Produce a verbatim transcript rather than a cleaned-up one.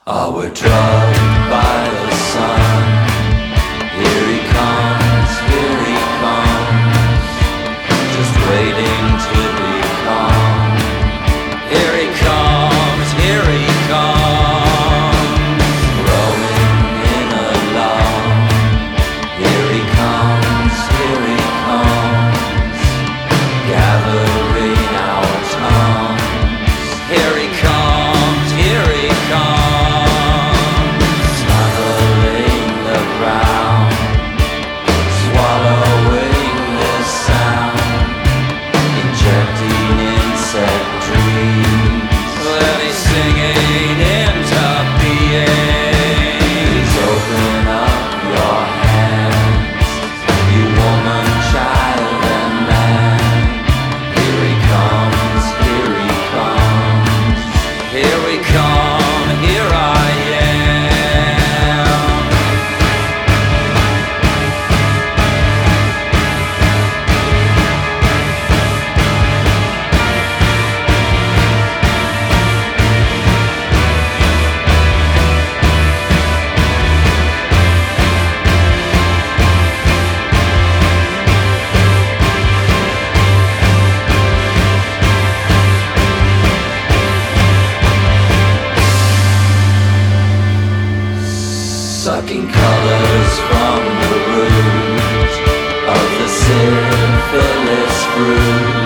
Oh, we're drugged by the sun. Here he comes, here he comes, just waiting to become. Here he comes, here he comes, rolling in a love. Here he comes, here he comes, gathering our tongues. Here he comes, here he comes, sucking colors from the root of the syphilis fruit.